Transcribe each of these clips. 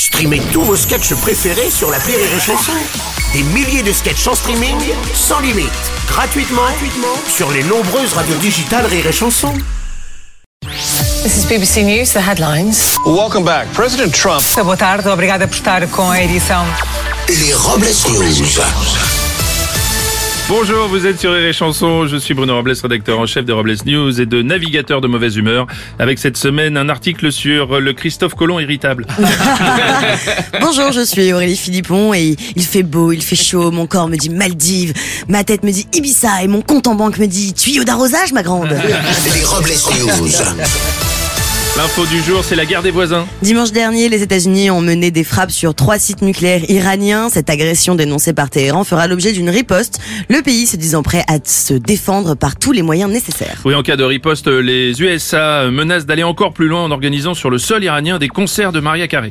Streamez tous vos sketchs préférés sur l'appli Rire et Chanson. Des milliers de sketchs en streaming, sans limite, gratuitement sur les nombreuses radios digitales Rire et Chanson. This is BBC News, the headlines. Welcome back. President Trump. Boa tarde, obrigada por estar com a edição. Les Robles News. Bonjour, vous êtes sur Rire et Chanson, je suis Bruno Robles, rédacteur en chef de Robles News et de navigateur de mauvaise humeur. Avec cette semaine, un article sur le Christophe Colomb irritable. Bonjour, je suis Aurélie Philippon et il fait beau, il fait chaud, mon corps me dit Maldives, ma tête me dit Ibiza et mon compte en banque me dit tuyau d'arrosage, ma grande. Les Robles News. L'info du jour, c'est la guerre des voisins. Dimanche dernier, les États-Unis ont mené des frappes sur 3 sites nucléaires iraniens. Cette agression dénoncée par Téhéran fera l'objet d'une riposte, le pays se disant prêt à se défendre par tous les moyens nécessaires. Oui, en cas de riposte, les USA menacent d'aller encore plus loin en organisant sur le sol iranien des concerts de Mariah Carey.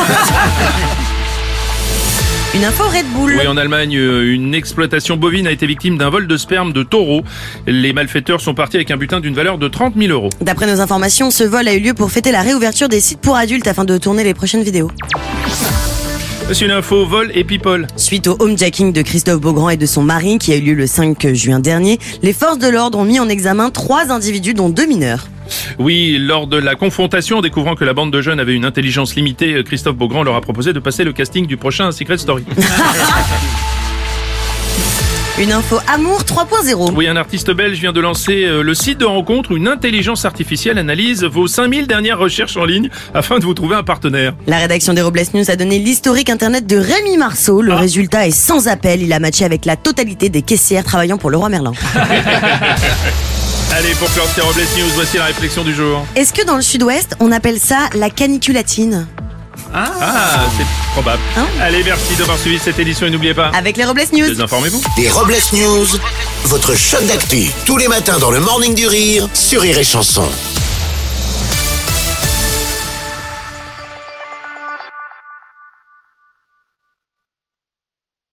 Une info Red Bull. Oui, en Allemagne, une exploitation bovine a été victime d'un vol de sperme de taureau. Les malfaiteurs sont partis avec un butin d'une valeur de 30 000 €. D'après nos informations, ce vol a eu lieu pour fêter la réouverture des sites pour adultes afin de tourner les prochaines vidéos. C'est une info vol et people. Suite au homejacking de Christophe Beaugrand et de son mari qui a eu lieu le 5 juin dernier, les forces de l'ordre ont mis en examen 3 individus dont 2 mineurs. Oui, lors de la confrontation, en découvrant que la bande de jeunes avait une intelligence limitée, Christophe Beaugrand leur a proposé de passer le casting du prochain Secret Story. Une info amour 3.0. Oui, un artiste belge vient de lancer le site de rencontre où une intelligence artificielle analyse vos 5000 dernières recherches en ligne afin de vous trouver un partenaire. La rédaction des Robles News a donné l'historique internet de Rémi Marceau. Le résultat est sans appel. Il a matché avec la totalité des caissières travaillant pour Leroy Merlin. Allez, pour clore ces Robles News, voici la réflexion du jour. Est-ce que dans le sud-ouest, on appelle ça la caniculatine ? Ah, c'est probable. Allez, merci d'avoir suivi cette édition et n'oubliez pas, Avec les Robles News. désinformez-vous. Les Robles News, votre shot d'actu, tous les matins dans le Morning du Rire sur Rire et Chanson.